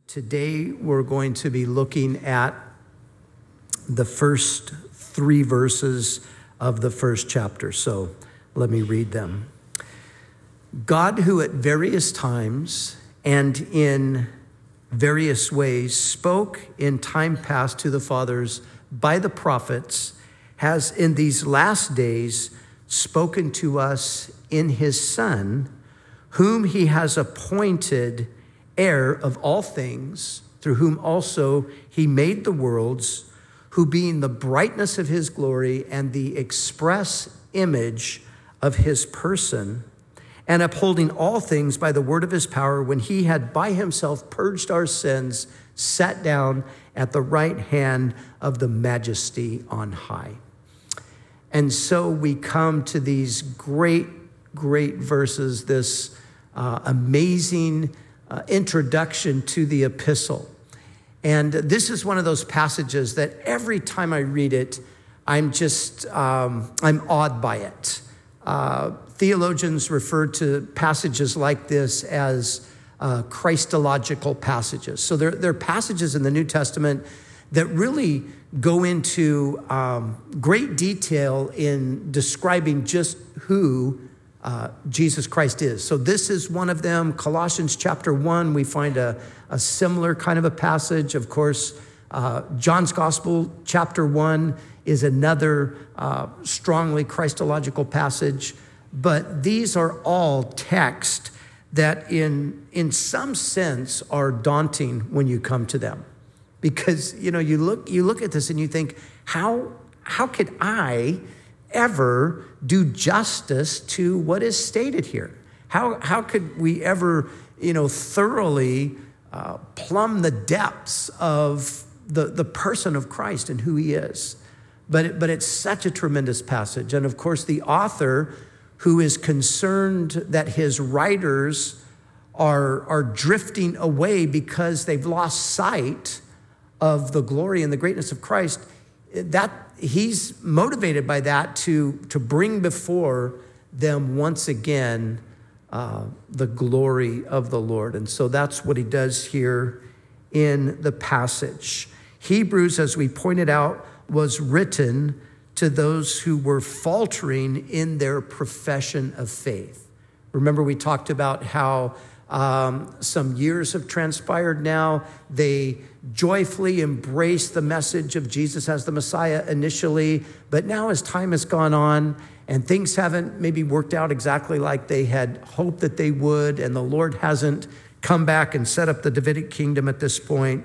Today we're going to be looking at the first 3 verses of the first chapter. So let me read them. God, who at various times and in various ways spoke in time past to the fathers by the prophets, has in these last days spoken to us in his Son, whom he has appointed heir of all things, through whom also he made the worlds, who being the brightness of his glory and the express image of his person, and upholding all things by the word of his power, when he had by himself purged our sins, sat down at the right hand of the majesty on high. And so we come to these great verses, this amazing introduction to the epistle. And this is one of those passages that every time I read it, I'm awed by it. Theologians refer to passages like this as Christological passages. So they're passages in the New Testament that really go into great detail in describing just who Jesus Christ is. So this is one of them. Colossians chapter 1, we find a similar kind of a passage. Of course, John's Gospel chapter 1 is another strongly Christological passage. But these are all texts that in some sense are daunting when you come to them. Because, you look at this and you think, how could I ever do justice to what is stated here? How could we ever, thoroughly plumb the depths of the person of Christ and who he is? But it's such a tremendous passage. And of course, the author, who is concerned that his writers are drifting away because they've lost sight of the glory and the greatness of Christ, that he's motivated by that to bring before them once again the glory of the Lord. And so that's what he does here in the passage. Hebrews, as we pointed out, was written to those who were faltering in their profession of faith. Remember, we talked about how some years have transpired now. They joyfully embraced the message of Jesus as the Messiah initially, but now as time has gone on and things haven't maybe worked out exactly like they had hoped that they would, and the Lord hasn't come back and set up the Davidic kingdom at this point,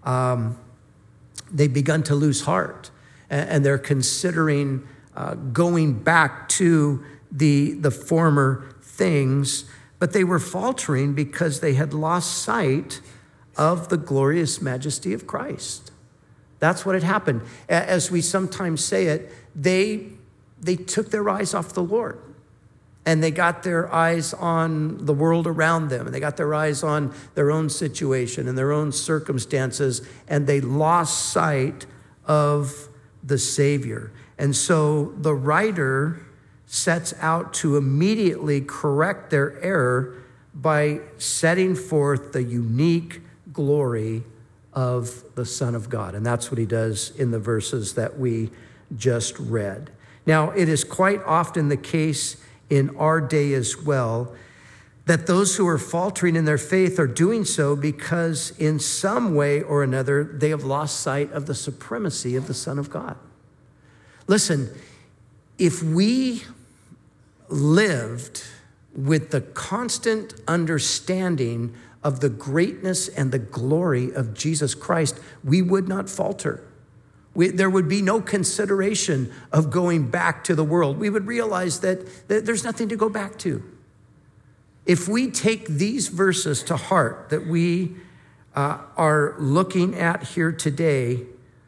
they've begun to lose heart. And they're considering going back to the former things, but they were faltering because they had lost sight of the glorious majesty of Christ. That's what had happened. As we sometimes say it, they took their eyes off the Lord, and they got their eyes on the world around them, and they got their eyes on their own situation and their own circumstances, and they lost sight of the Savior. And so the writer sets out to immediately correct their error by setting forth the unique glory of the Son of God. And that's what he does in the verses that we just read. Now, it is quite often the case in our day as well that those who are faltering in their faith are doing so because in some way or another, they have lost sight of the supremacy of the Son of God. Listen, if we lived with the constant understanding of the greatness and the glory of Jesus Christ, we would not falter. There would be no consideration of going back to the world. We would realize that there's nothing to go back to. If we take these verses to heart that we are looking at here today,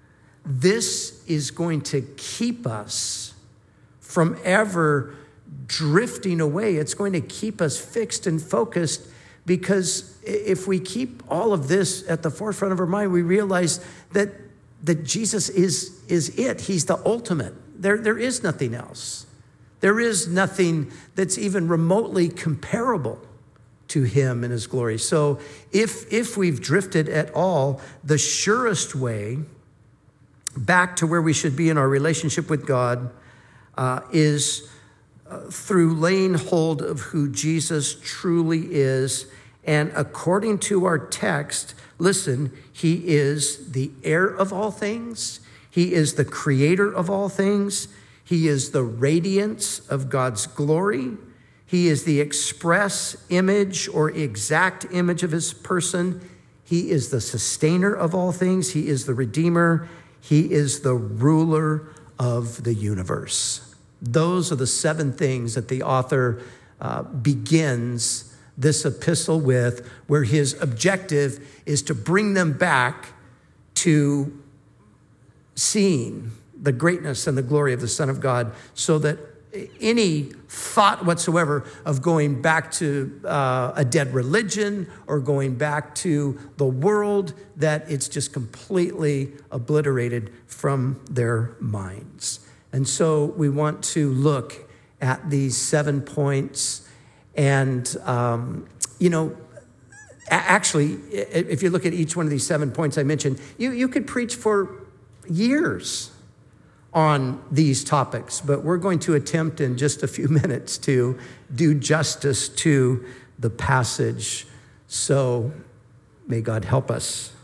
this is going to keep us from ever drifting away. It's going to keep us fixed and focused, because if we keep all of this at the forefront of our mind, we realize that Jesus is it. He's the ultimate. There is nothing else. There is nothing that's even remotely comparable to him and his glory. So if we've drifted at all, the surest way back to where we should be in our relationship with God is through laying hold of who Jesus truly is. And according to our text, listen, he is the heir of all things. He is the creator of all things. He is the radiance of God's glory. He is the express image or exact image of his person. He is the sustainer of all things. He is the redeemer. He is the ruler of the universe. Those are the 7 things that the author begins this epistle with, where his objective is to bring them back to seeing the greatness and the glory of the Son of God, so that any thought whatsoever of going back to a dead religion or going back to the world, that it's just completely obliterated from their minds. And so we want to look at these 7 points. And, actually, if you look at each one of these 7 points I mentioned, you could preach for years on these topics, but we're going to attempt in just a few minutes to do justice to the passage. So may God help us.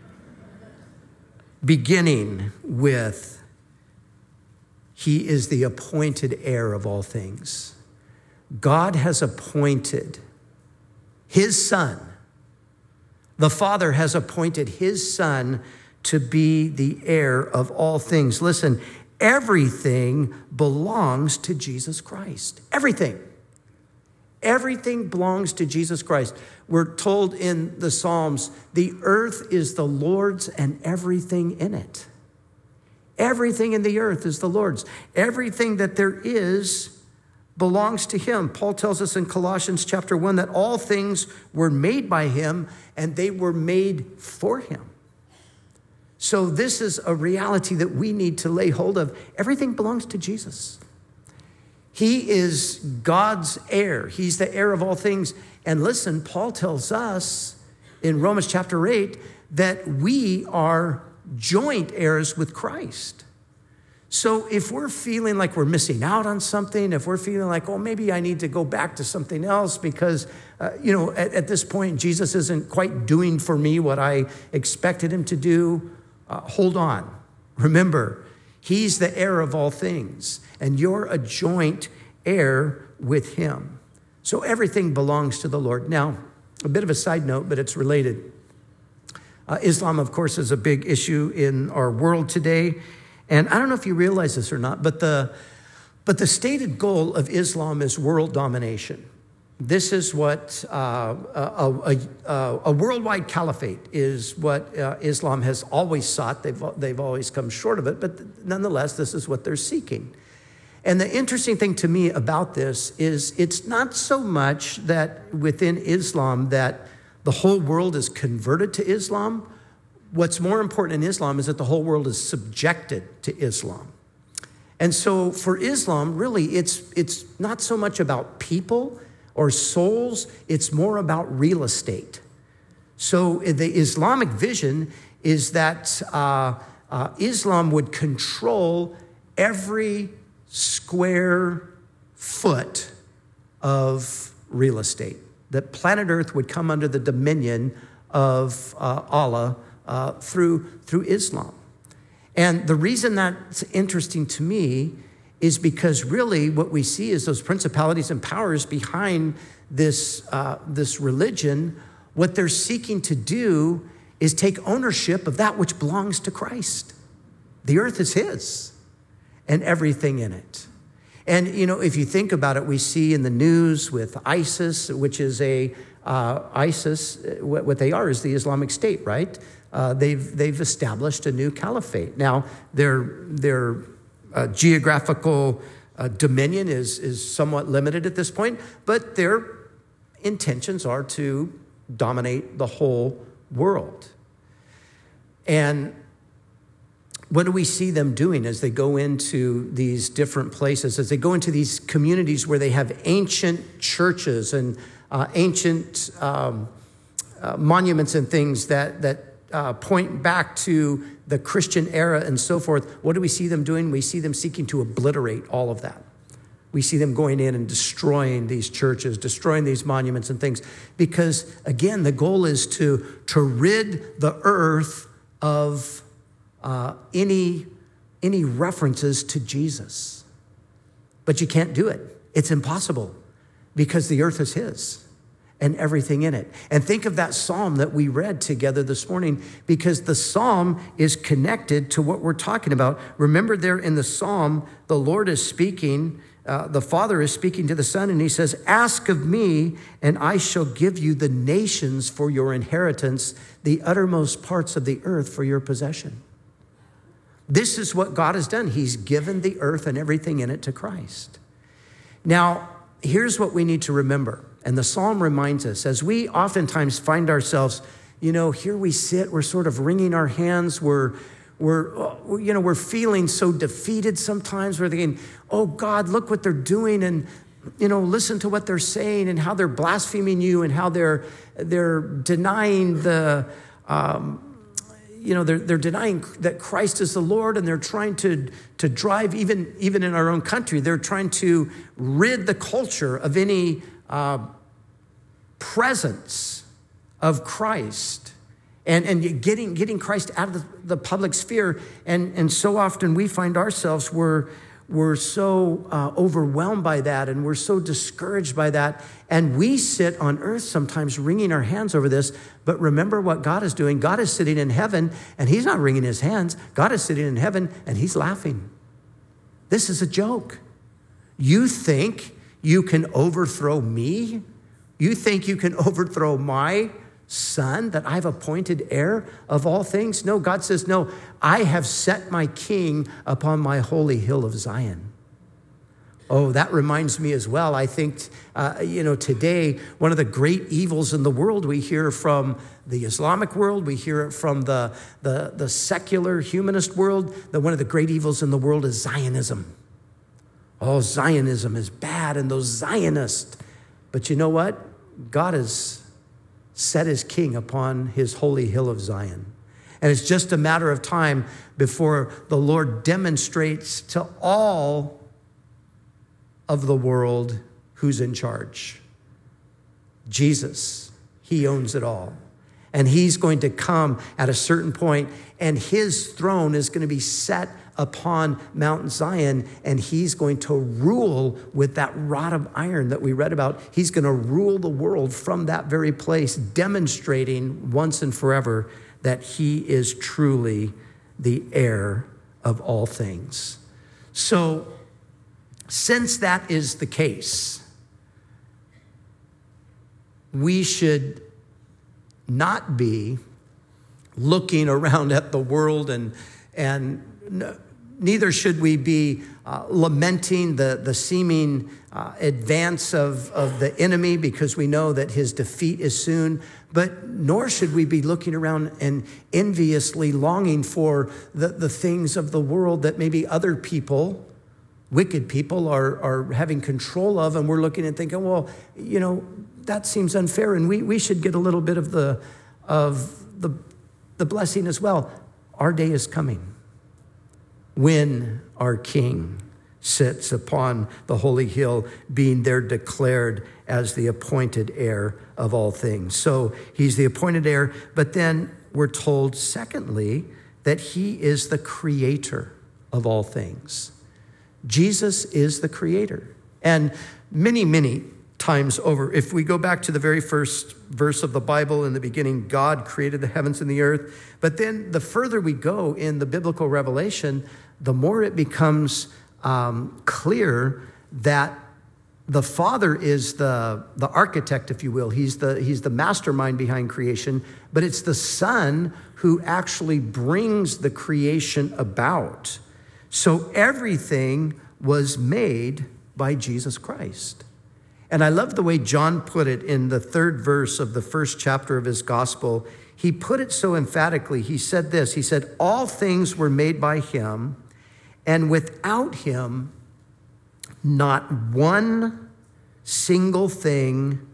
Beginning with, he is the appointed heir of all things. God has appointed his son. The Father has appointed his son to be the heir of all things. Listen, everything belongs to Jesus Christ. Everything. Everything belongs to Jesus Christ. We're told in the Psalms, the earth is the Lord's and everything in it. Everything in the earth is the Lord's. Everything that there is belongs to him. Paul tells us in Colossians chapter 1 that all things were made by him and they were made for him. So this is a reality that we need to lay hold of. Everything belongs to Jesus. He is God's heir. He's the heir of all things. And listen, Paul tells us in Romans chapter 8 that we are joint heirs with Christ. So if we're feeling like we're missing out on something, if we're feeling like, oh, maybe I need to go back to something else because, at this point, Jesus isn't quite doing for me what I expected him to do, hold on. Remember, he's the heir of all things, and you're a joint heir with him. So everything belongs to the Lord. Now, a bit of a side note, but it's related. Islam, of course, is a big issue in our world today. And I don't know if you realize this or not, but the stated goal of Islam is world domination. This is what a worldwide caliphate is what Islam has always sought. They've always come short of it, but nonetheless, this is what they're seeking. And the interesting thing to me about this is it's not so much that within Islam that the whole world is converted to Islam. What's more important in Islam is that the whole world is subjected to Islam. And so for Islam, really, it's not so much about people or souls, it's more about real estate. So the Islamic vision is that Islam would control every square foot of real estate. That planet Earth would come under the dominion of Allah through Islam. And the reason that's interesting to me is because really what we see is those principalities and powers behind this religion. What they're seeking to do is take ownership of that which belongs to Christ. The earth is his and everything in it. And, if you think about it, we see in the news with ISIS, which is ISIS, what they are is the Islamic State, right? They've established a new caliphate. Now, their geographical dominion is somewhat limited at this point, but their intentions are to dominate the whole world. And what do we see them doing as they go into these different places, as they go into these communities where they have ancient churches and ancient monuments and things that point back to the Christian era and so forth, what do we see them doing? We see them seeking to obliterate all of that. We see them going in and destroying these churches, destroying these monuments and things. Because, again, the goal is to rid the earth of any references to Jesus. But you can't do it. It's impossible because the earth is his and everything in it. And think of that psalm that we read together this morning, because the psalm is connected to what we're talking about. Remember, there in the psalm, the Lord is speaking. The Father is speaking to the Son, and he says, ask of me, and I shall give you the nations for your inheritance, the uttermost parts of the earth for your possession. This is what God has done. He's given the earth and everything in it to Christ. Now, here's what we need to remember, and the psalm reminds us, as we oftentimes find ourselves, here we sit, we're sort of wringing our hands, we're feeling so defeated sometimes. We're thinking, oh God, look what they're doing, and listen to what they're saying, and how they're blaspheming you, and how they're denying they're denying that Christ is the Lord, and they're trying to drive, even in our own country, they're trying to rid the culture of any presence of Christ. And getting Christ out of the public sphere. And so often we find ourselves, we're so overwhelmed by that, and we're so discouraged by that. And we sit on earth sometimes wringing our hands over this. But remember what God is doing. God is sitting in heaven, and he's not wringing his hands. God is sitting in heaven, and he's laughing. This is a joke. You think you can overthrow me? You think you can overthrow my Son that I've appointed heir of all things? No, God says, no, I have set my king upon my holy hill of Zion. Oh, that reminds me as well. I think, today, one of the great evils in the world, we hear from the Islamic world, we hear it from the secular humanist world, that one of the great evils in the world is Zionism. Oh, Zionism is bad, and those Zionists. But you know what? God has set his king upon his holy hill of Zion. And it's just a matter of time before the Lord demonstrates to all of the world who's in charge. Jesus, he owns it all. And he's going to come at a certain point, and his throne is going to be set upon Mount Zion, and he's going to rule with that rod of iron that we read about. He's going to rule the world from that very place, demonstrating once and forever that he is truly the heir of all things. So, since that is the case, we should not be looking around at the world, and neither should we be lamenting the seeming advance of the enemy, because we know that his defeat is soon. But nor should we be looking around and enviously longing for the things of the world that maybe other people, wicked people, are having control of. And we're looking and thinking, well, that seems unfair, and we should get a little bit of the blessing as well. Our day is coming when our King sits upon the holy hill, being there declared as the appointed heir of all things. So he's the appointed heir, but then we're told, secondly, that he is the creator of all things. Jesus is the creator. And many, many times over, if we go back to the very first verse of the Bible, in the beginning, God created the heavens and the earth. But then the further we go in the biblical revelation, the more it becomes clear that the Father is the architect, if you will. He's the mastermind behind creation, but it's the Son who actually brings the creation about. So everything was made by Jesus Christ. And I love the way John put it in the 3rd verse of the 1st chapter of his gospel. He put it so emphatically. He said this, he said, all things were made by him, and without him, not one single thing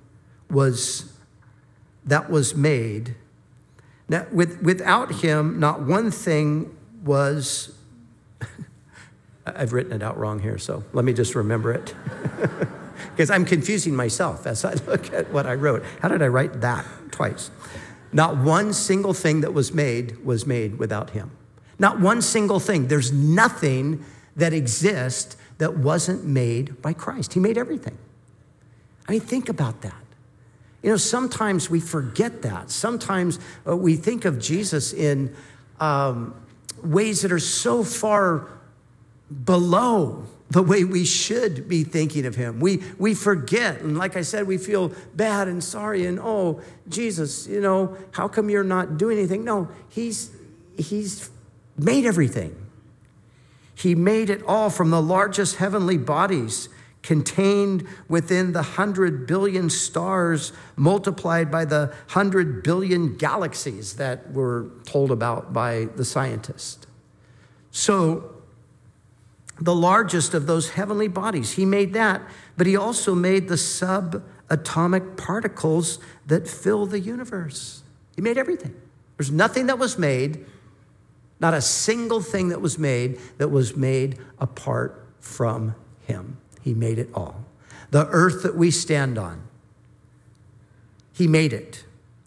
was made. Now, without him, not one thing was, I've written it out wrong here, so let me just remember it. Because I'm confusing myself as I look at what I wrote. How did I write that twice? Not one single thing that was made without him. Not one single thing. There's nothing that exists that wasn't made by Christ. He made everything. I mean, think about that. You know, sometimes we forget that. Sometimes we think of Jesus in ways that are so far below the way we should be thinking of him. We forget, and like I said, we feel bad and sorry, and oh, Jesus, you know, how come you're not doing anything? No, he's made everything. He made it all, from the largest heavenly bodies contained within the 100 billion stars, multiplied by the 100 billion galaxies that were told about by the scientists. So the largest of those heavenly bodies, he made that, but he also made the subatomic particles that fill the universe. He made everything. There's nothing that was made, not a single thing that was made apart from him. He made it all. The earth that we stand on, he made it.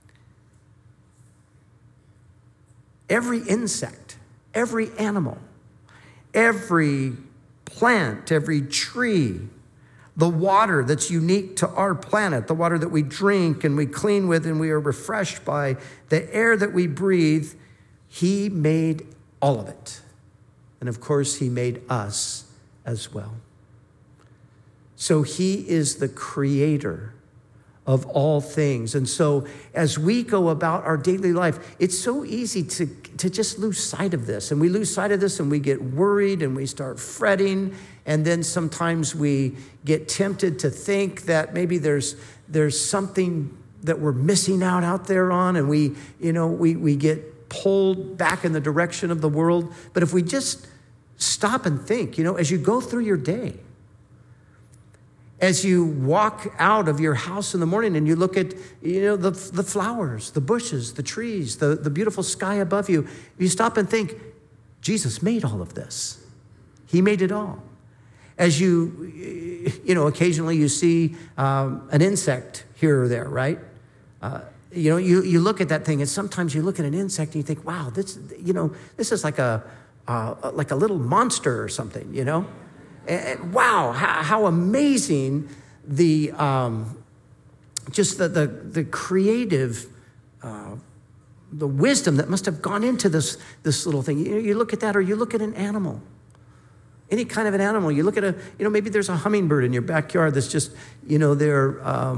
Every insect, every animal, every plant, every tree, the water that's unique to our planet, the water that we drink and we clean with and we are refreshed by, the air that we breathe, he made all of it. And of course, he made us as well. So he is the creator of all things. And so as we go about our daily life, it's so easy to just lose sight of this. And we lose sight of this and we get worried and we start fretting. And then sometimes we get tempted to think that maybe there's something that we're missing out there on. And we get pulled back in the direction of the world. But if we just stop and think, as you go through your day, as you walk out of your house in the morning and you look at, the flowers, the bushes, the trees, the beautiful sky above you, you stop and think, Jesus made all of this. He made it all. As you occasionally you see an insect here or there, right? You look at that thing, and sometimes you look at an insect and you think, wow, this is like a little monster or something, And wow, how amazing the creative, the wisdom that must have gone into this little thing. You look at that, or you look at an animal, any kind of an animal. You look at maybe there's a hummingbird in your backyard that's just, they're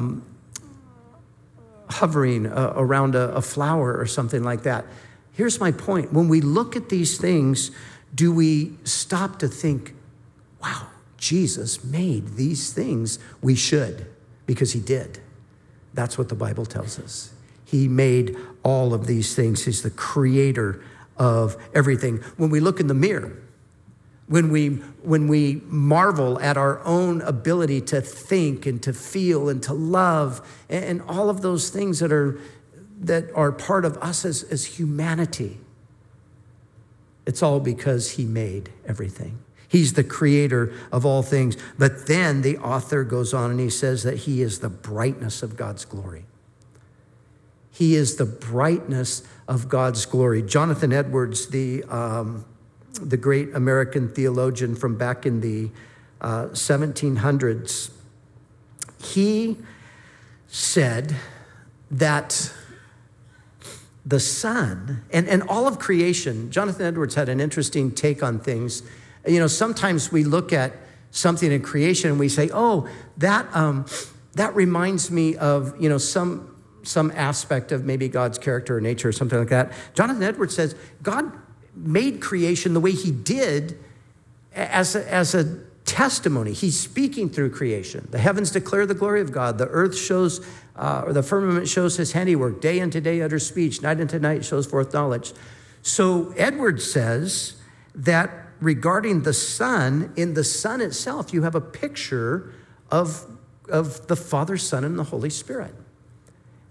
hovering around a flower or something like that. Here's my point. When we look at these things, do we stop to think, wow, Jesus made these things? We should, because he did. That's what the Bible tells us. He made all of these things. He's the creator of everything. When we look in the mirror, when we marvel at our own ability to think and to feel and to love and all of those things that are part of us as humanity, it's all because he made everything. He's the creator of all things. But then the author goes on and he says that he is the brightness of God's glory. He is the brightness of God's glory. Jonathan Edwards, the great American theologian from back in the 1700s, he said that the sun and all of creation, Jonathan Edwards had an interesting take on things. Sometimes we look at something in creation and we say, oh, that reminds me of, some aspect of maybe God's character or nature or something like that. Jonathan Edwards says God made creation the way he did as a testimony. He's speaking through creation. The heavens declare the glory of God. The earth shows, or the firmament shows his handiwork. Day unto day utters speech. Night unto night shows forth knowledge. So Edwards says that regarding the sun, in the sun itself, you have a picture of the Father, Son, and the Holy Spirit.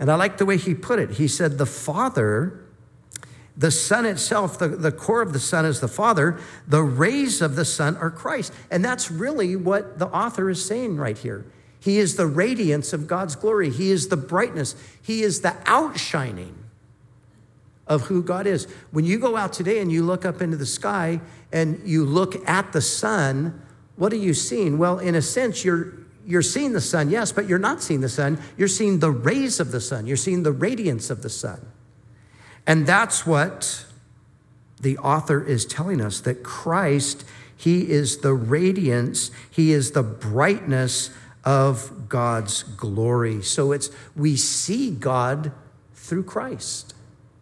And I like the way he put it. He said, the Father, the Son itself, the core of the Son is the Father. The rays of the Son are Christ. And that's really what the author is saying right here. He is the radiance of God's glory. He is the brightness. He is the outshining of who God is. When you go out today and you look up into the sky and you look at the sun, what are you seeing? Well, in a sense, you're seeing the sun, yes, but you're not seeing the sun. You're seeing the rays of the sun. You're seeing the radiance of the sun. And that's what the author is telling us, that Christ, he is the radiance, he is the brightness of God's glory. So we see God through Christ.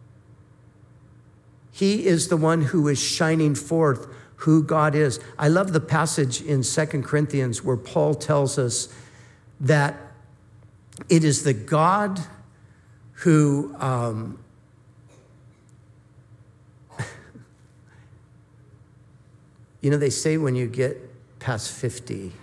He is the one who is shining forth who God is. I love the passage in 2 Corinthians where Paul tells us that it is the God who, they say when you get past 50,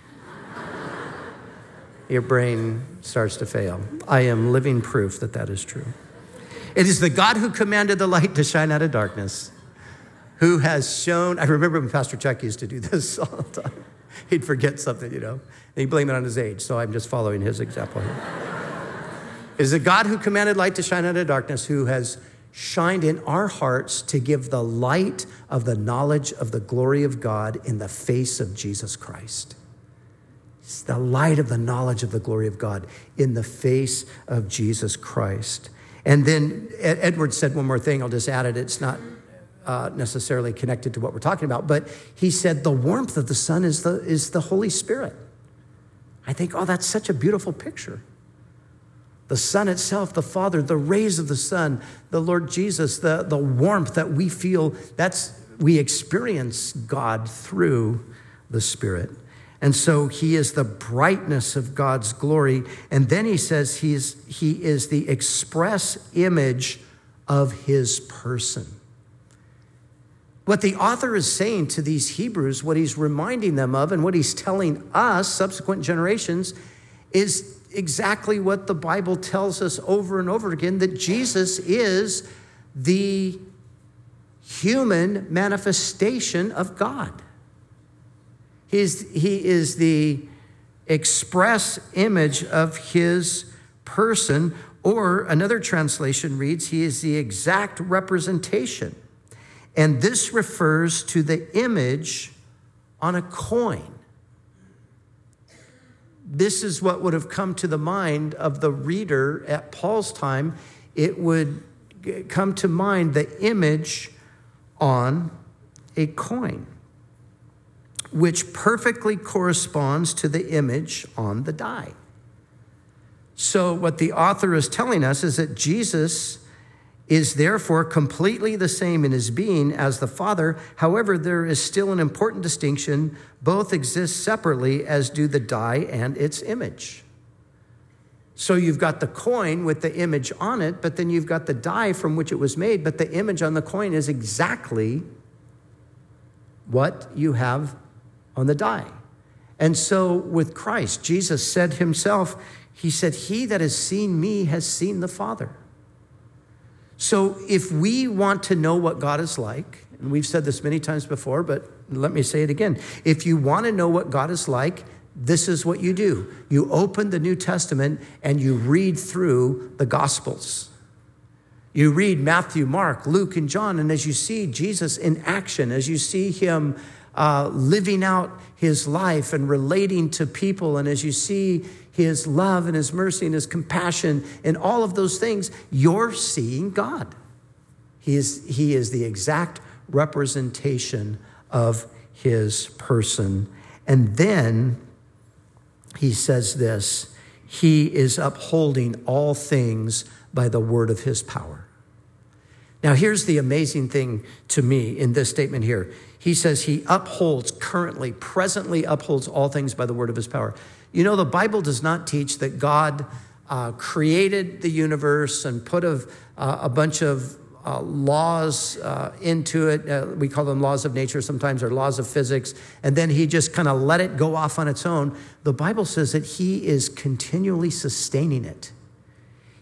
your brain starts to fail. I am living proof that that is true. It is the God who commanded the light to shine out of darkness, who has shown, I remember when Pastor Chuck used to do this all the time. He'd forget something, and he'd blame it on his age, so I'm just following his example here. It is the God who commanded light to shine out of darkness, who has shined in our hearts to give the light of the knowledge of the glory of God in the face of Jesus Christ. It's the light of the knowledge of the glory of God in the face of Jesus Christ. And then Edward said one more thing. I'll just add it. It's not necessarily connected to what we're talking about, but he said the warmth of the sun is the Holy Spirit. I think, that's such a beautiful picture. The sun itself, the Father, the rays of the sun, the Lord Jesus, the warmth that we feel, we experience God through the Spirit. And so he is the brightness of God's glory. And then he says he is the express image of his person. What the author is saying to these Hebrews, what he's reminding them of, and what he's telling us, subsequent generations, is exactly what the Bible tells us over and over again, that Jesus is the human manifestation of God. He is the express image of his person, or another translation reads, he is the exact representation. And this refers to the image on a coin. This is what would have come to the mind of the reader at Paul's time. It would come to mind the image on a coin, which perfectly corresponds to the image on the die. So what the author is telling us is that Jesus is therefore completely the same in his being as the Father. However, there is still an important distinction. Both exist separately, as do the die and its image. So you've got the coin with the image on it, but then you've got the die from which it was made, but the image on the coin is exactly what you have on the die. And so with Christ, Jesus said himself, he said, "He that has seen me has seen the Father." So if we want to know what God is like, and we've said this many times before, but let me say it again. If you want to know what God is like, this is what you do. You open the New Testament and you read through the Gospels. You read Matthew, Mark, Luke, and John, and as you see Jesus in action, as you see him living out his life and relating to people, and as you see his love and his mercy and his compassion and all of those things, you're seeing God. He is the exact representation of his person. And then he says this, he is upholding all things by the word of his power. Now, here's the amazing thing to me in this statement here. He says he presently upholds all things by the word of his power. You know, the Bible does not teach that God created the universe and put a bunch of laws into it. We call them laws of nature sometimes, or laws of physics. And then he just kind of let it go off on its own. The Bible says that he is continually sustaining it.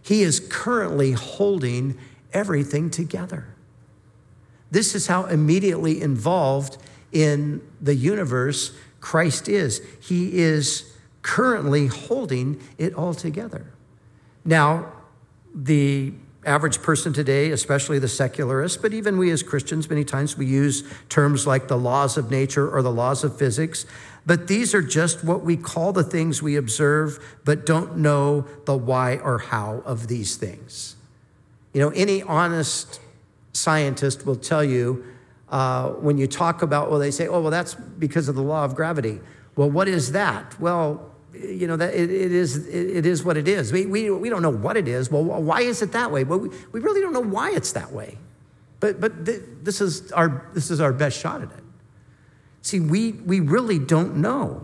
He is currently holding everything together. This is how immediately involved in the universe Christ is. He is currently holding it all together. Now, the average person today, especially the secularists, but even we as Christians, many times we use terms like the laws of nature or the laws of physics. But these are just what we call the things we observe, but don't know the why or how of these things. You know, any honest scientist will tell you when you talk about, well, they say, oh, well, that's because of the law of gravity. Well, what is that? Well, you know, that it is what it is. We don't know what it is. Well, why is it that way? Well, we really don't know why it's that way. But this is our best shot at it. See, we really don't know.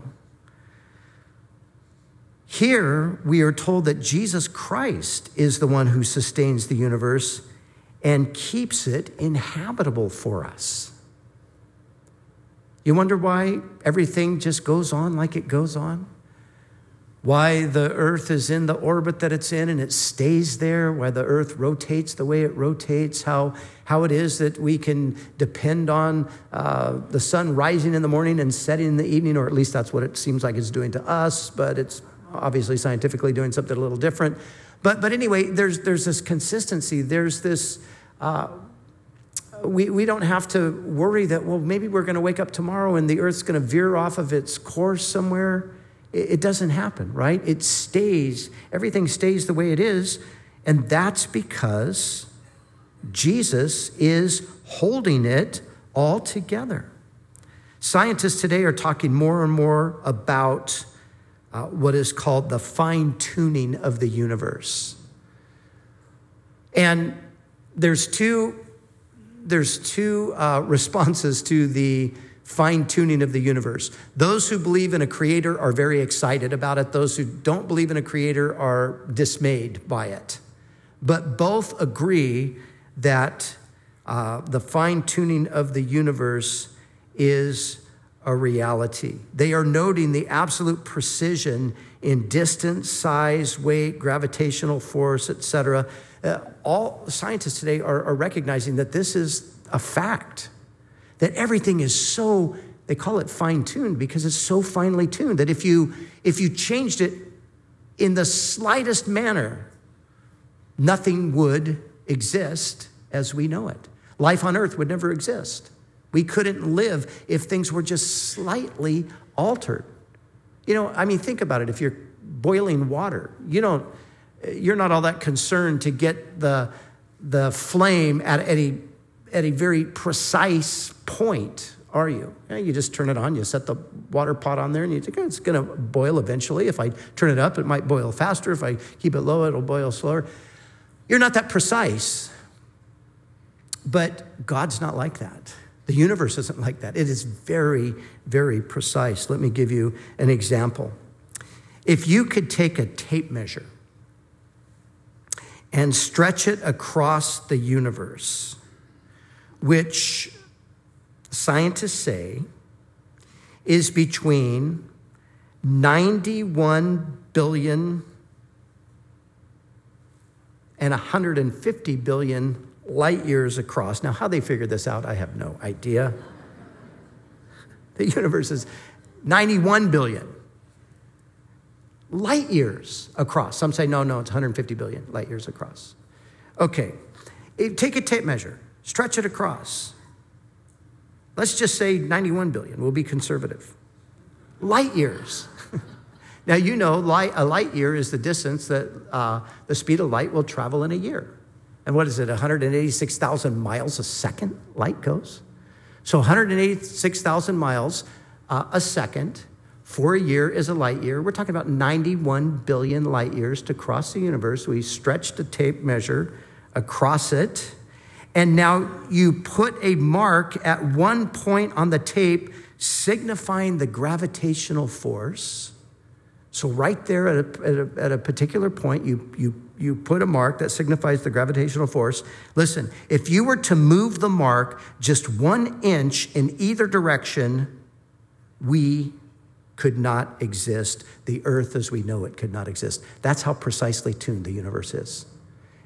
Here we are told that Jesus Christ is the one who sustains the universe and keeps it inhabitable for us. You wonder why everything just goes on like it goes on? Why the earth is in the orbit that it's in and it stays there, why the earth rotates the way it rotates, how it is that we can depend on the sun rising in the morning and setting in the evening, or at least that's what it seems like it's doing to us, but it's obviously scientifically doing something a little different. But anyway, there's this consistency. There's this, we don't have to worry that, well, maybe we're going to wake up tomorrow and the earth's going to veer off of its course somewhere. It doesn't happen, right? It stays, everything stays the way it is. And that's because Jesus is holding it all together. Scientists today are talking more and more about what is called the fine-tuning of the universe. And there's two responses to the fine-tuning of the universe. Those who believe in a creator are very excited about it. Those who don't believe in a creator are dismayed by it. But both agree that the fine-tuning of the universe is a reality. They are noting the absolute precision in distance, size, weight, gravitational force, etc. All scientists today are recognizing that this is a fact. That everything is so, they call it fine-tuned because it's so finely tuned that if you changed it in the slightest manner, nothing would exist as we know it. Life on earth would never exist. We couldn't live if things were just slightly altered. You know, I mean, think about it. If you're boiling water, you're not all that concerned to get the flame at a very precise point, are you? You just turn it on, you set the water pot on there, and you think, it's going to boil eventually. If I turn it up, it might boil faster. If I keep it low, it'll boil slower. You're not that precise. But God's not like that. The universe isn't like that. It is very, very precise. Let me give you an example. If you could take a tape measure and stretch it across the universe, which scientists say is between 91 billion and 150 billion light years across. Now, how they figured this out, I have no idea. The universe is 91 billion light years across. Some say, no, it's 150 billion light years across. Okay, take a tape measure. Stretch it across. Let's just say 91 billion. We'll be conservative. Light years. Now, you know, a light year is the distance that the speed of light will travel in a year. And what is it, 186,000 miles a second light goes? So 186,000 miles a second for a year is a light year. We're talking about 91 billion light years to cross the universe. We stretched a tape measure across it. And now you put a mark at one point on the tape signifying the gravitational force. So right there at a particular point, you put a mark that signifies the gravitational force. Listen, if you were to move the mark just 1 inch in either direction, we could not exist. The earth as we know it could not exist. That's how precisely tuned the universe is.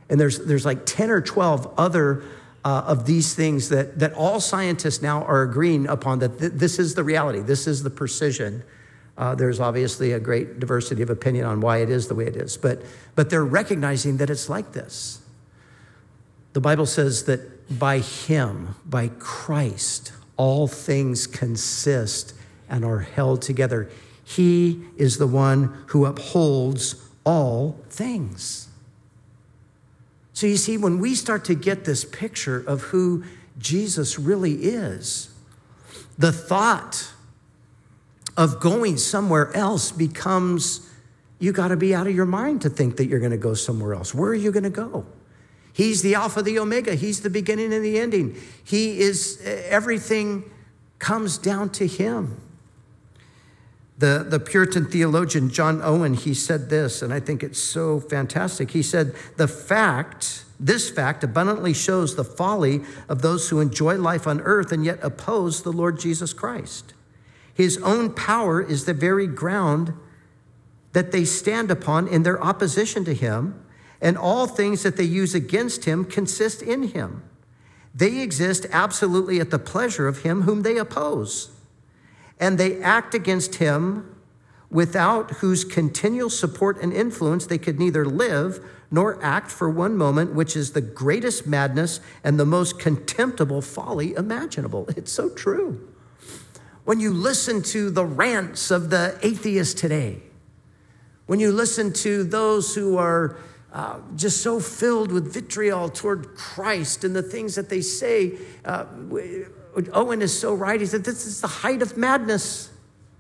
And there's like 10 or 12 other of these things that all scientists now are agreeing upon, that this is the reality. This is the precision. There's obviously a great diversity of opinion on why it is the way it is. But they're recognizing that it's like this. The Bible says that by him, by Christ, all things consist and are held together. He is the one who upholds all things. So you see, when we start to get this picture of who Jesus really is, the thought of going somewhere else becomes, you got to be out of your mind to think that you're going to go somewhere else. Where are you going to go? He's the Alpha, the Omega. He's the beginning and the ending. He is, everything comes down to him. The Puritan theologian John Owen, he said this, and I think it's so fantastic. He said, this fact abundantly shows the folly of those who enjoy life on earth and yet oppose the Lord Jesus Christ. His own power is the very ground that they stand upon in their opposition to him, and all things that they use against him consist in him. They exist absolutely at the pleasure of him whom they oppose, and they act against him without whose continual support and influence they could neither live nor act for one moment, which is the greatest madness and the most contemptible folly imaginable. It's so true. When you listen to the rants of the atheists today, when you listen to those who are just so filled with vitriol toward Christ and the things that they say, Owen is so right. He said, this is the height of madness.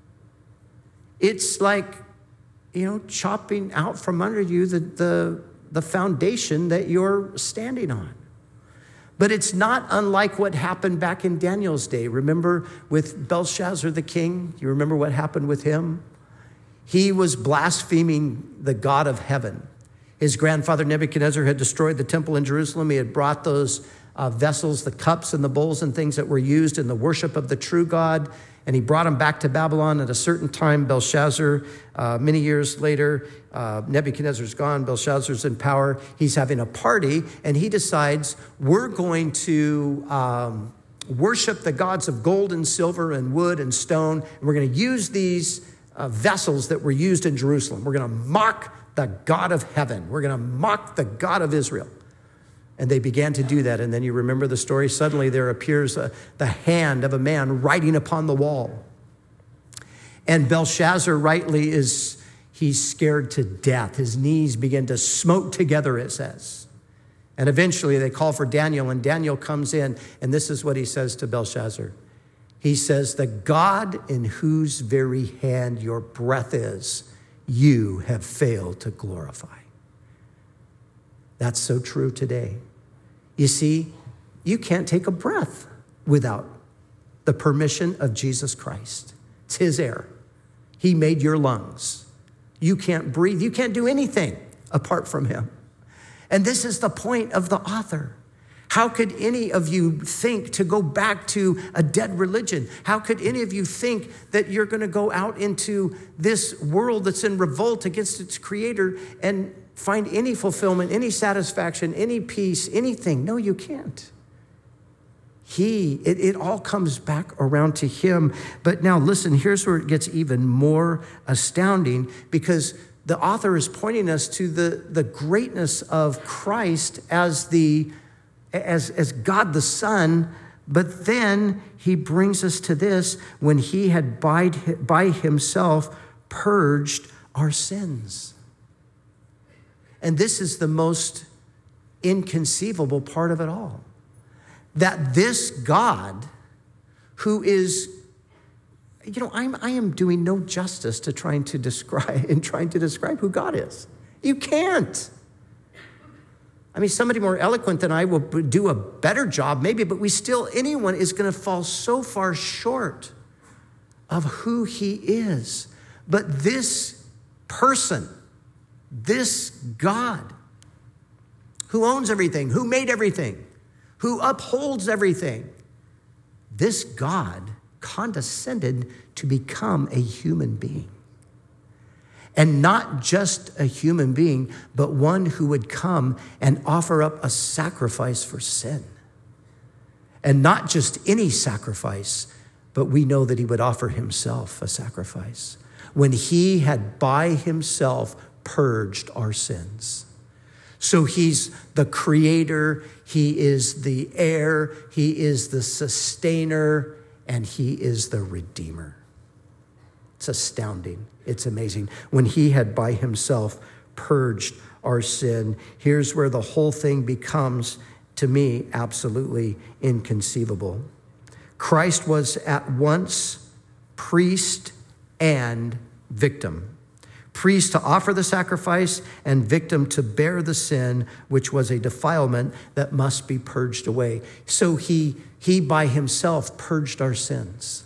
It's like, chopping out from under you the foundation that you're standing on. But it's not unlike what happened back in Daniel's day. Remember with Belshazzar the king? You remember what happened with him? He was blaspheming the God of heaven. His grandfather Nebuchadnezzar had destroyed the temple in Jerusalem. He had brought those vessels, the cups and the bowls and things that were used in the worship of the true God, and he brought them back to Babylon. At a certain time, Belshazzar, many years later, Nebuchadnezzar's gone, Belshazzar's in power. He's having a party, and he decides, we're going to worship the gods of gold and silver and wood and stone, and we're going to use these vessels that were used in Jerusalem. We're going to mock the God of heaven. We're going to mock the God of Israel. And they began to do that. And then you remember the story. Suddenly there appears the hand of a man writing upon the wall. And Belshazzar rightly he's scared to death. His knees begin to smote together, it says. And eventually they call for Daniel, and Daniel comes in. And this is what he says to Belshazzar. He says, the God in whose very hand your breath is, you have failed to glorify. That's so true today. You see, you can't take a breath without the permission of Jesus Christ. It's his air. He made your lungs. You can't breathe. You can't do anything apart from him. And this is the point of the author. How could any of you think to go back to a dead religion? How could any of you think that you're going to go out into this world that's in revolt against its creator and find any fulfillment, any satisfaction, any peace, anything? No, you can't. It all comes back around to him. But now listen, here's where it gets even more astounding, because the author is pointing us to the greatness of Christ as God the Son, but then he brings us to this: when he had by himself purged our sins. And this is the most inconceivable part of it all. That this God, who is, I am doing no justice to trying to describe who God is. You can't. I mean, somebody more eloquent than I will do a better job, maybe, but anyone is going to fall so far short of who he is. But this person, this God, who owns everything, who made everything, who upholds everything, this God condescended to become a human being. And not just a human being, but one who would come and offer up a sacrifice for sin. And not just any sacrifice, but we know that he would offer himself a sacrifice when he had by himself purged our sins. So he's the creator, he is the heir, he is the sustainer, and he is the redeemer. It's astounding. It's amazing. When he had by himself purged our sin, here's where the whole thing becomes, to me, absolutely inconceivable. Christ was at once priest and victim. Priest to offer the sacrifice and victim to bear the sin, which was a defilement that must be purged away. So he by himself purged our sins.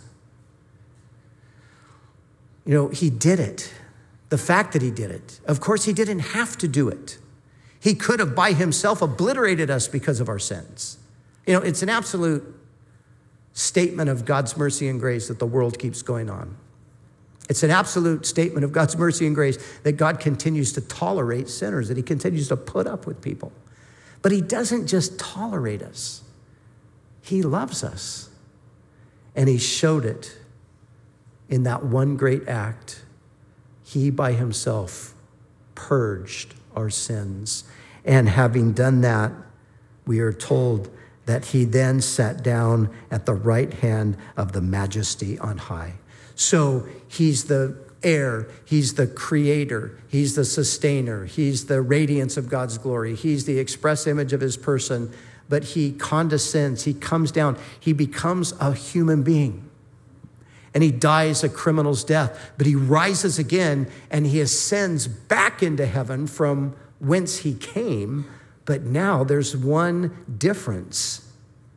You know, he did it. The fact that he did it. Of course, he didn't have to do it. He could have by himself obliterated us because of our sins. You know, it's an absolute statement of God's mercy and grace that the world keeps going on. It's an absolute statement of God's mercy and grace that God continues to tolerate sinners, that he continues to put up with people. But he doesn't just tolerate us. He loves us. And he showed it in that one great act. He by himself purged our sins. And having done that, we are told that he then sat down at the right hand of the Majesty on high. So he's the heir, he's the creator, he's the sustainer, he's the radiance of God's glory, he's the express image of his person, but he condescends, he comes down, he becomes a human being. And he dies a criminal's death, but he rises again and he ascends back into heaven from whence he came. But now there's one difference.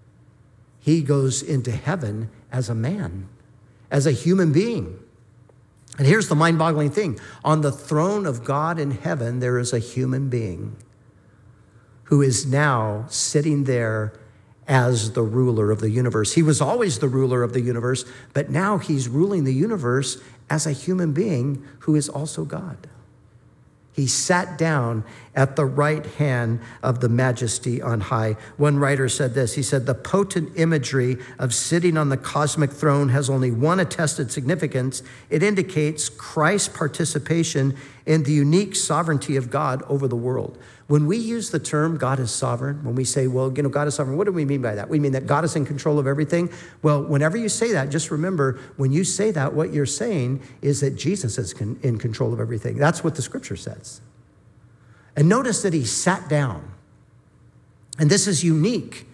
He goes into heaven as a man, as a human being. And here's the mind-boggling thing. On the throne of God in heaven, there is a human being who is now sitting there as the ruler of the universe. He was always the ruler of the universe, but now he's ruling the universe as a human being who is also God. He sat down at the right hand of the Majesty on high. One writer said this. He said, the potent imagery of sitting on the cosmic throne has only one attested significance. It indicates Christ's participation in the unique sovereignty of God over the world. When we use the term God is sovereign, when we say, well, you know, God is sovereign, what do we mean by that? We mean that God is in control of everything. Well, whenever you say that, just remember, when you say that, what you're saying is that Jesus is in control of everything. That's what the scripture says. And notice that he sat down. And this is unique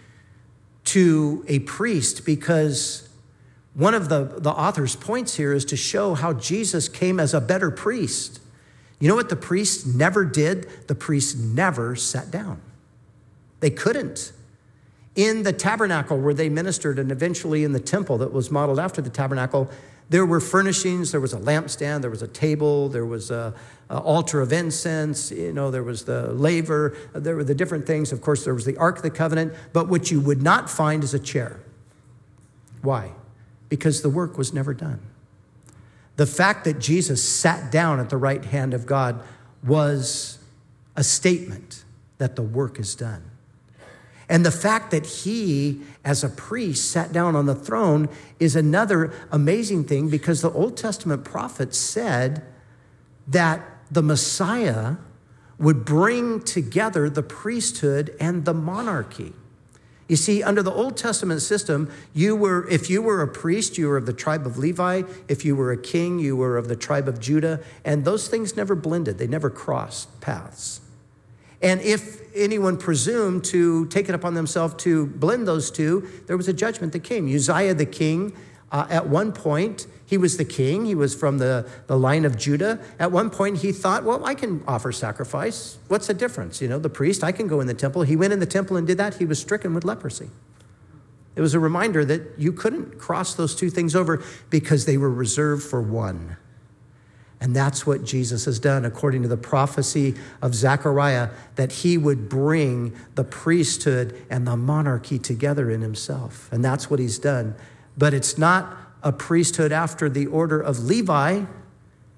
to a priest because one of the author's points here is to show how Jesus came as a better priest. You know what the priests never did? The priests never sat down. They couldn't. In the tabernacle where they ministered and eventually in the temple that was modeled after the tabernacle, there were furnishings, there was a lampstand, there was a table, there was an altar of incense, there was the laver, there were the different things. Of course, there was the Ark of the Covenant, but what you would not find is a chair. Why? Because the work was never done. The fact that Jesus sat down at the right hand of God was a statement that the work is done. And the fact that he, as a priest, sat down on the throne is another amazing thing because the Old Testament prophets said that the Messiah would bring together the priesthood and the monarchy. You see, under the Old Testament system, if you were a priest, you were of the tribe of Levi. If you were a king, you were of the tribe of Judah. And those things never blended. They never crossed paths. And if anyone presumed to take it upon themselves to blend those two, there was a judgment that came. Uzziah the king, at one point, he was the king. He was from the line of Judah. At one point, he thought, well, I can offer sacrifice. What's the difference? The priest, I can go in the temple. He went in the temple and did that. He was stricken with leprosy. It was a reminder that you couldn't cross those two things over because they were reserved for one. And that's what Jesus has done, according to the prophecy of Zechariah, that he would bring the priesthood and the monarchy together in himself. And that's what he's done. But it's not a priesthood after the order of Levi.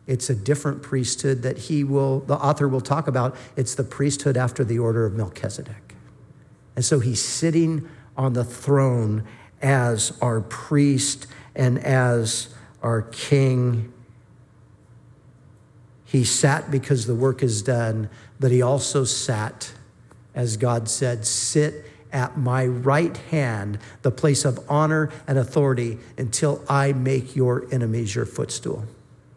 It's a different priesthood that the author will talk about. It's the priesthood after the order of Melchizedek. And so he's sitting on the throne as our priest and as our king. He sat because the work is done, but he also sat, as God said, sit at my right hand, the place of honor and authority, until I make your enemies your footstool.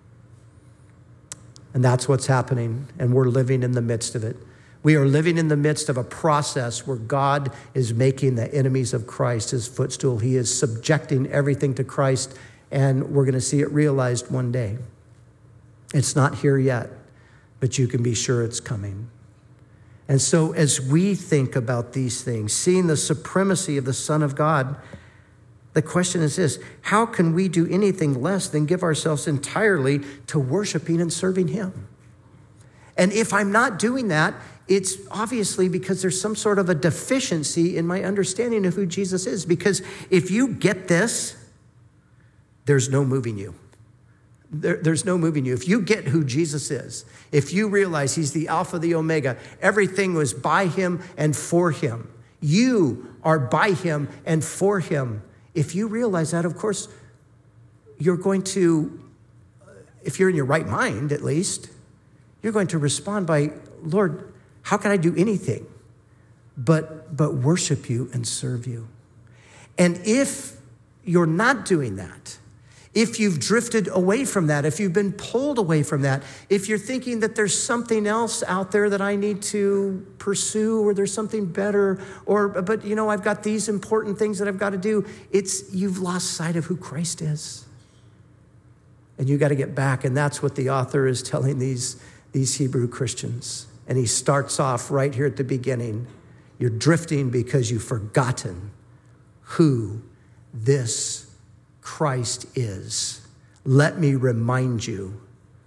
And that's what's happening, and we're living in the midst of it. We are living in the midst of a process where God is making the enemies of Christ his footstool. He is subjecting everything to Christ, and we're going to see it realized one day. It's not here yet, but you can be sure it's coming. And so as we think about these things, seeing the supremacy of the Son of God, the question is this: how can we do anything less than give ourselves entirely to worshiping and serving him? And if I'm not doing that, it's obviously because there's some sort of a deficiency in my understanding of who Jesus is. Because if you get this, there's no moving you. There's no moving you. If you get who Jesus is, if you realize he's the Alpha, the Omega, everything was by him and for him. You are by him and for him. If you realize that, of course, you're going to, if you're in your right mind at least, you're going to respond by, Lord, how can I do anything but worship you and serve you? And if you're not doing that, if you've drifted away from that, if you've been pulled away from that, if you're thinking that there's something else out there that I need to pursue, or there's something better, but I've got these important things that I've got to do, you've lost sight of who Christ is. And you got to get back. And that's what the author is telling these Hebrew Christians. And he starts off right here at the beginning. You're drifting because you've forgotten who this Christ is. Let me remind you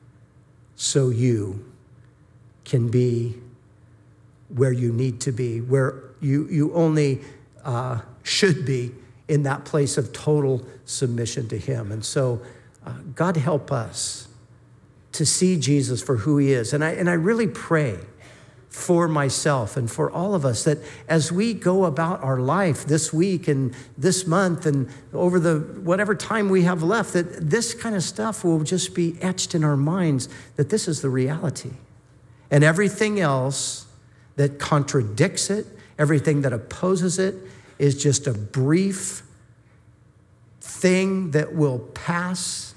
so you can be where you need to be, where you only should be, in that place of total submission to him. And so God help us to see Jesus for who he is. And I really pray for myself and for all of us that as we go about our life this week and this month and over the whatever time we have left, that this kind of stuff will just be etched in our minds, that this is the reality. And everything else that contradicts it, everything that opposes it, is just a brief thing that will pass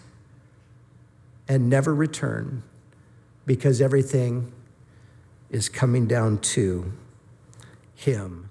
and never return, because everything is coming down to him.